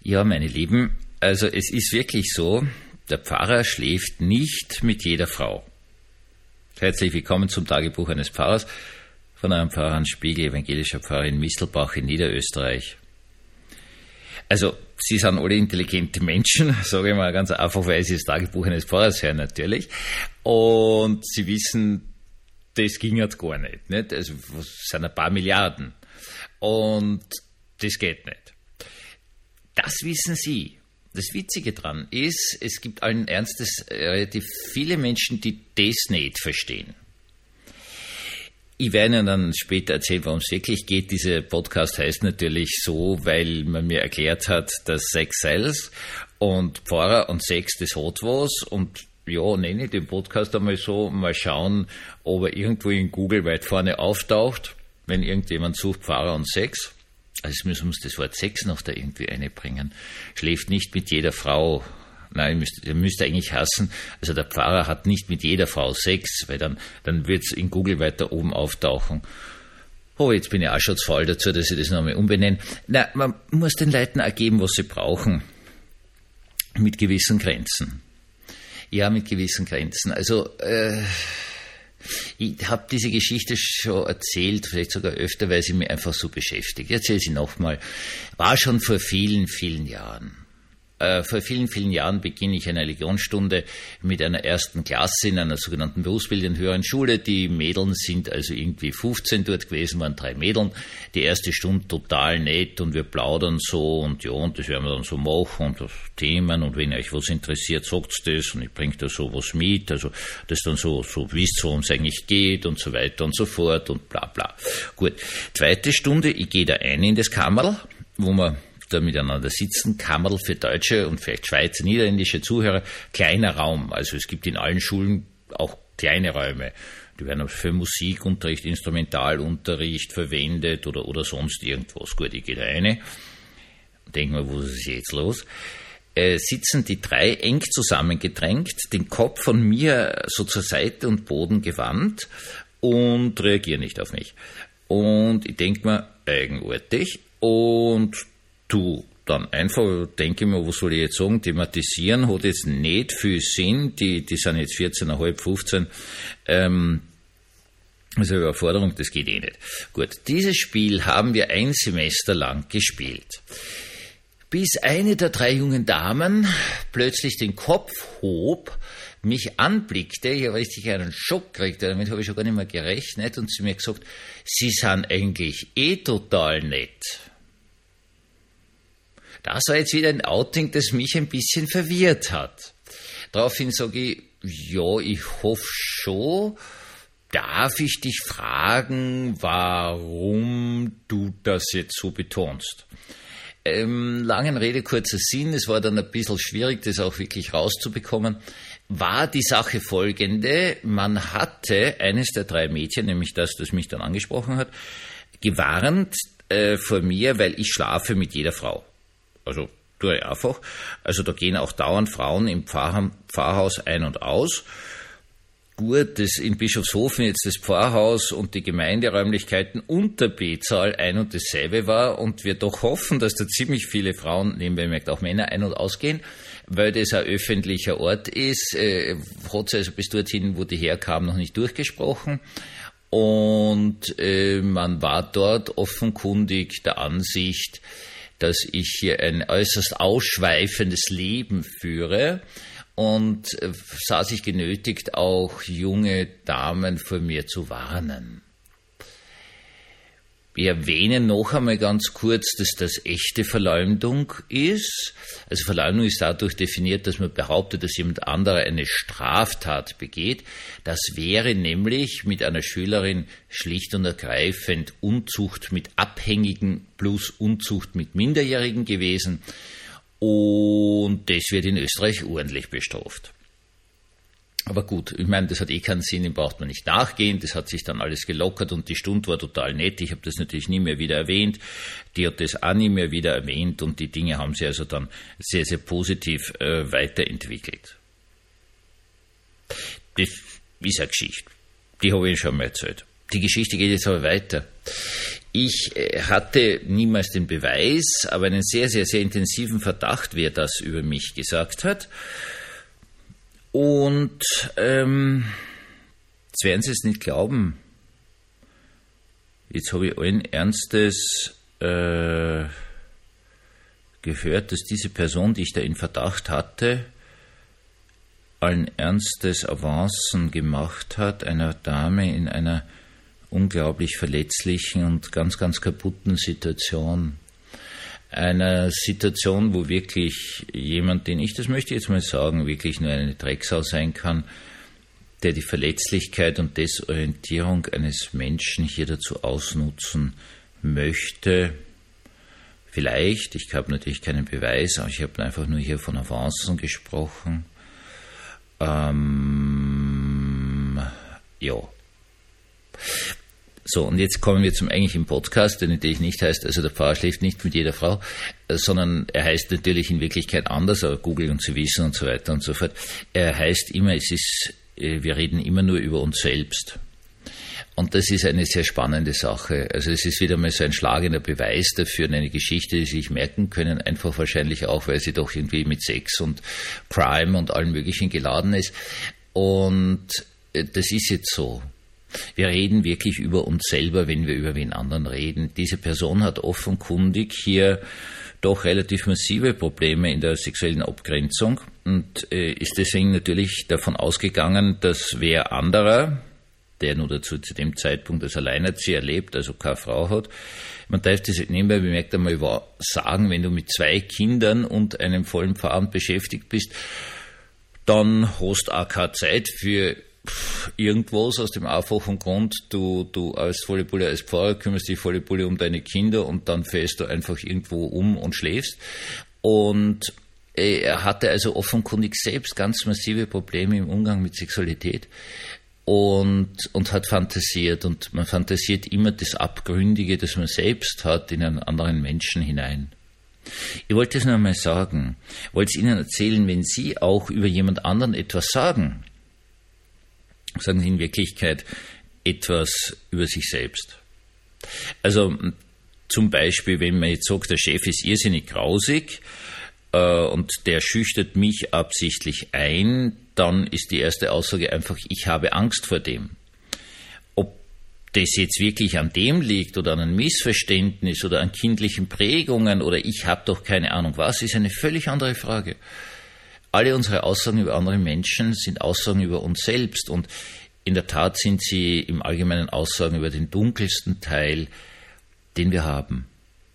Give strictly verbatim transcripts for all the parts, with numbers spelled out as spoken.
Ja, meine Lieben, also es ist wirklich so, der Pfarrer schläft nicht mit jeder Frau. Herzlich willkommen zum Tagebuch eines Pfarrers von einem Pfarrer Hans Spiegel, evangelischer Pfarrer in Mistelbach in Niederösterreich. Also, Sie sind alle intelligente Menschen, sage ich mal ganz einfach, weil Sie das Tagebuch eines Pfarrers hören natürlich. Und Sie wissen, das ging jetzt gar nicht, nicht? Also, es sind ein paar Milliarden. Und das geht nicht. Das wissen Sie. Das Witzige dran ist, es gibt allen Ernstes relativ viele Menschen, die das nicht verstehen. Ich werde Ihnen dann später erzählen, worum es wirklich geht. Dieser Podcast heißt natürlich so, weil man mir erklärt hat, dass Sex sells und Pfarrer und Sex, das hat was. Und ja, nenne ich den Podcast einmal so, mal schauen, ob er irgendwo in Google weit vorne auftaucht, wenn irgendjemand sucht Pfarrer und Sex. Also müssen wir uns das Wort Sex noch da irgendwie einbringen. Schläft nicht mit jeder Frau. Nein, ihr müsst, ihr müsst eigentlich hassen. Also der Pfarrer hat nicht mit jeder Frau Sex, weil dann, dann wird es in Google weiter oben auftauchen. Oh, jetzt bin ich auch schon zu faul dazu, dass ich das nochmal umbenenne. Na, man muss den Leuten auch geben, was sie brauchen. Mit gewissen Grenzen. Ja, mit gewissen Grenzen. Also, äh, ich habe diese Geschichte schon erzählt, vielleicht sogar öfter, weil sie mich einfach so beschäftigt. Ich erzähle sie nochmal. War schon vor vielen, vielen Jahren. Äh, vor vielen, vielen Jahren beginne ich eine Religionsstunde mit einer ersten Klasse in einer sogenannten berufsbildenden höheren Schule. Die Mädeln sind also irgendwie fünfzehn dort gewesen, waren drei Mädeln. Die erste Stunde total nett und wir plaudern so und ja, und das werden wir dann so machen und das Themen und wenn euch was interessiert, sagt's das und ich bringe da so was mit, also das dann so, so wisst, worum es eigentlich geht und so weiter und so fort und bla bla. Gut, zweite Stunde, ich gehe da ein in das Kammerl, wo wir da miteinander sitzen, Kammerl für deutsche und vielleicht Schweizer, niederländische Zuhörer, kleiner Raum. Also es gibt in allen Schulen auch kleine Räume. Die werden für Musikunterricht, Instrumentalunterricht verwendet oder, oder sonst irgendwas. Gut, ich gehe da rein, denke mir, wo ist es jetzt los? Äh, sitzen die drei eng zusammengedrängt, den Kopf von mir so zur Seite und Boden gewandt und reagieren nicht auf mich. Und ich denke mir, eigenartig und du, dann einfach, denke ich mir, was soll ich jetzt sagen, thematisieren hat jetzt nicht viel Sinn, die, die sind jetzt vierzehn Komma fünf, fünfzehn, ähm, also Überforderung, das geht eh nicht. Gut, dieses Spiel haben wir ein Semester lang gespielt. Bis eine der drei jungen Damen plötzlich den Kopf hob, mich anblickte, ich habe richtig einen Schock gekriegt, damit habe ich schon gar nicht mehr gerechnet und sie mir gesagt, Sie sind eigentlich eh total nett. Das war jetzt wieder ein Outing, das mich ein bisschen verwirrt hat. Daraufhin sage ich, ja, ich hoffe schon. Darf ich dich fragen, warum du das jetzt so betonst? Ähm, langen Rede, kurzer Sinn, es war dann ein bisschen schwierig, das auch wirklich rauszubekommen. War die Sache folgende, man hatte eines der drei Mädchen, nämlich das, das mich dann angesprochen hat, gewarnt äh, vor mir, weil ich schlafe mit jeder Frau. Also, tue ich einfach. Also, da gehen auch dauernd Frauen im Pfarr- Pfarrhaus ein und aus. Gut, das in Bischofshofen jetzt das Pfarrhaus und die Gemeinderäumlichkeiten unter B-Zahl ein und dasselbe war und wir doch hoffen, dass da ziemlich viele Frauen, nebenbei merkt auch Männer, ein- und ausgehen, weil das ein öffentlicher Ort ist, äh, hat sie also bis dorthin, wo die herkamen, noch nicht durchgesprochen. Und äh, man war dort offenkundig der Ansicht, dass ich hier ein äußerst ausschweifendes Leben führe und sah sich genötigt, auch junge Damen vor mir zu warnen. Ich erwähne noch einmal ganz kurz, dass das echte Verleumdung ist. Also Verleumdung ist dadurch definiert, dass man behauptet, dass jemand anderer eine Straftat begeht. Das wäre nämlich mit einer Schülerin schlicht und ergreifend Unzucht mit Abhängigen plus Unzucht mit Minderjährigen gewesen. Und das wird in Österreich ordentlich bestraft. Aber gut, ich meine, das hat eh keinen Sinn, dem braucht man nicht nachgehen, das hat sich dann alles gelockert und die Stunde war total nett, ich habe das natürlich nie mehr wieder erwähnt, die hat das auch nie mehr wieder erwähnt und die Dinge haben sich also dann sehr, sehr positiv äh, weiterentwickelt. Das ist eine Geschichte, die habe ich schon mal erzählt. Die Geschichte geht jetzt aber weiter. Ich hatte niemals den Beweis, aber einen sehr, sehr, sehr intensiven Verdacht, wer das über mich gesagt hat. Und ähm, jetzt werden Sie es nicht glauben. Jetzt habe ich allen Ernstes äh, gehört, dass diese Person, die ich da in Verdacht hatte, allen Ernstes Avancen gemacht hat, einer Dame in einer unglaublich verletzlichen und ganz, ganz kaputten Situation. Einer Situation, wo wirklich jemand, den ich, das möchte ich jetzt mal sagen, wirklich nur eine Drecksau sein kann, der die Verletzlichkeit und Desorientierung eines Menschen hier dazu ausnutzen möchte. Vielleicht, ich habe natürlich keinen Beweis, aber ich habe einfach nur hier von Avancen gesprochen. Ähm, ja. So, und jetzt kommen wir zum eigentlichen Podcast, der natürlich nicht heißt, also der Pfarrer schläft nicht mit jeder Frau, sondern er heißt natürlich in Wirklichkeit anders, aber Google und Sie wissen und so weiter und so fort. Er heißt immer, es ist, wir reden immer nur über uns selbst. Und das ist eine sehr spannende Sache. Also es ist wieder mal so ein schlagender Beweis dafür, eine Geschichte, die Sie sich merken können, einfach wahrscheinlich auch, weil sie doch irgendwie mit Sex und Crime und allem Möglichen geladen ist. Und das ist jetzt so. Wir reden wirklich über uns selber, wenn wir über wen anderen reden. Diese Person hat offenkundig hier doch relativ massive Probleme in der sexuellen Abgrenzung und äh, ist deswegen natürlich davon ausgegangen, dass wer anderer, der nur dazu zu dem Zeitpunkt als Alleinerzieher lebt, also keine Frau hat, man darf das nebenbei bemerkt einmal sagen, wenn du mit zwei Kindern und einem vollen Pfarramt beschäftigt bist, dann hast du auch keine Zeit für irgendwas aus dem einfachen Grund, du, du als volle Bulle als Pfarrer kümmerst dich volle Bulle um deine Kinder und dann fährst du einfach irgendwo um und schläfst. Und er hatte also offenkundig selbst ganz massive Probleme im Umgang mit Sexualität und, und hat fantasiert. Und man fantasiert immer das Abgründige, das man selbst hat, in einen anderen Menschen hinein. Ich wollte es nur einmal sagen, wollte es Ihnen erzählen, wenn Sie auch über jemand anderen etwas sagen, sagen Sie in Wirklichkeit etwas über sich selbst. Also zum Beispiel, wenn man jetzt sagt, der Chef ist irrsinnig grausig äh, und der schüchtert mich absichtlich ein, dann ist die erste Aussage einfach, ich habe Angst vor dem. Ob das jetzt wirklich an dem liegt oder an einem Missverständnis oder an kindlichen Prägungen oder ich habe doch keine Ahnung was, ist eine völlig andere Frage. Alle unsere Aussagen über andere Menschen sind Aussagen über uns selbst und in der Tat sind sie im Allgemeinen Aussagen über den dunkelsten Teil, den wir haben.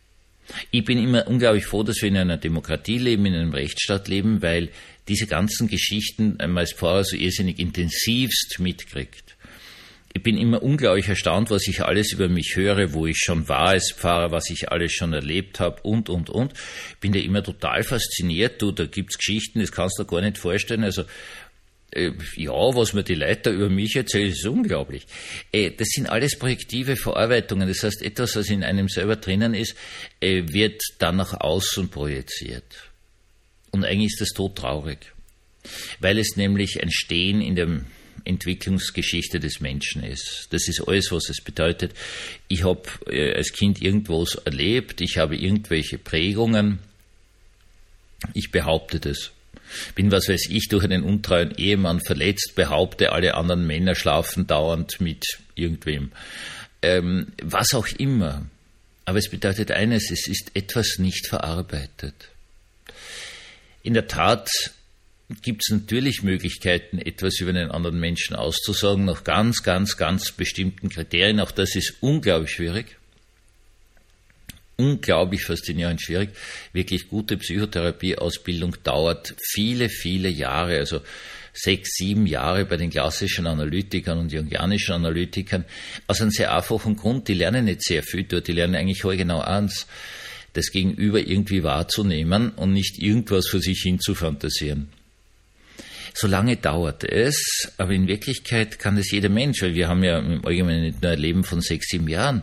Ich bin immer unglaublich froh, dass wir in einer Demokratie leben, in einem Rechtsstaat leben, weil diese ganzen Geschichten man als Pfarrer so irrsinnig intensivst mitkriegt. Ich bin immer unglaublich erstaunt, was ich alles über mich höre, wo ich schon war als Pfarrer, was ich alles schon erlebt habe und, und, und. Ich bin da immer total fasziniert. Du, da gibt's Geschichten, das kannst du dir gar nicht vorstellen. Also, äh, ja, was mir die Leute über mich erzählen, ist unglaublich. Äh, das sind alles projektive Verarbeitungen. Das heißt, etwas, was in einem selber drinnen ist, äh, wird dann nach außen projiziert. Und eigentlich ist das todtraurig. Weil es nämlich ein Stehen in dem Entwicklungsgeschichte des Menschen ist. Das ist alles, was es bedeutet. Ich habe äh, als Kind irgendwas erlebt, ich habe irgendwelche Prägungen, ich behaupte das. Bin, was weiß ich, durch einen untreuen Ehemann verletzt, behaupte, alle anderen Männer schlafen dauernd mit irgendwem. Ähm, was auch immer. Aber es bedeutet eines, es ist etwas nicht verarbeitet. In der Tat gibt es natürlich Möglichkeiten, etwas über einen anderen Menschen auszusagen, nach ganz, ganz, ganz bestimmten Kriterien. Auch das ist unglaublich schwierig. Unglaublich faszinierend schwierig. Wirklich gute Psychotherapieausbildung dauert viele, viele Jahre, also sechs, sieben Jahre bei den klassischen Analytikern und jungianischen Analytikern. Aus einem sehr einfachen Grund, die lernen nicht sehr viel dort, die lernen eigentlich genau eins, das Gegenüber irgendwie wahrzunehmen und nicht irgendwas vor sich hin zu fantasieren. So lange dauert es, aber in Wirklichkeit kann das jeder Mensch, weil wir haben ja im Allgemeinen nicht nur ein Leben von sechs, sieben Jahren.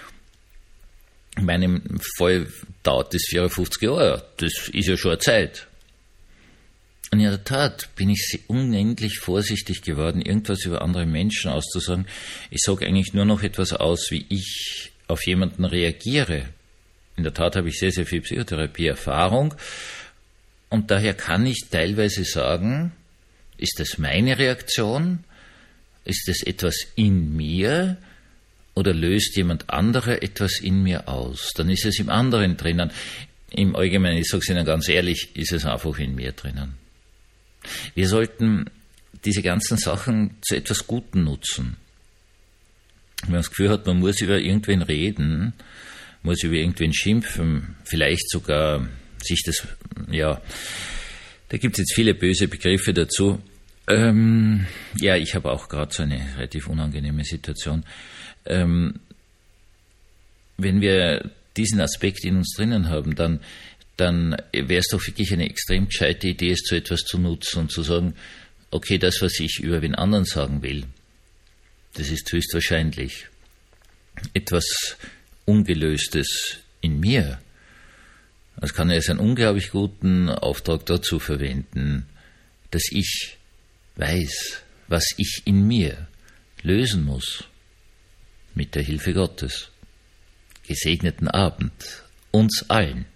In meinem Fall dauert das vierundfünfzig Jahre, das ist ja schon eine Zeit. Und in der Tat bin ich unendlich vorsichtig geworden, irgendwas über andere Menschen auszusagen. Ich sage eigentlich nur noch etwas aus, wie ich auf jemanden reagiere. In der Tat habe ich sehr, sehr viel Psychotherapie-Erfahrung und daher kann ich teilweise sagen, ist das meine Reaktion? Ist das etwas in mir? Oder löst jemand anderer etwas in mir aus? Dann ist es im anderen drinnen. Im Allgemeinen, ich sage es Ihnen ganz ehrlich, ist es einfach in mir drinnen. Wir sollten diese ganzen Sachen zu etwas Guten nutzen. Wenn man das Gefühl hat, man muss über irgendwen reden, muss über irgendwen schimpfen, vielleicht sogar sich das, ja, da gibt es jetzt viele böse Begriffe dazu. Ähm, ja, ich habe auch gerade so eine relativ unangenehme Situation. Ähm, wenn wir diesen Aspekt in uns drinnen haben, dann, dann wäre es doch wirklich eine extrem gescheite Idee, es zu etwas zu nutzen und zu sagen, okay, das, was ich über den anderen sagen will, das ist höchstwahrscheinlich etwas Ungelöstes in mir. Das kann er jetzt einen unglaublich guten Auftrag dazu verwenden, dass ich weiß, was ich in mir lösen muss. Mit der Hilfe Gottes. Gesegneten Abend uns allen.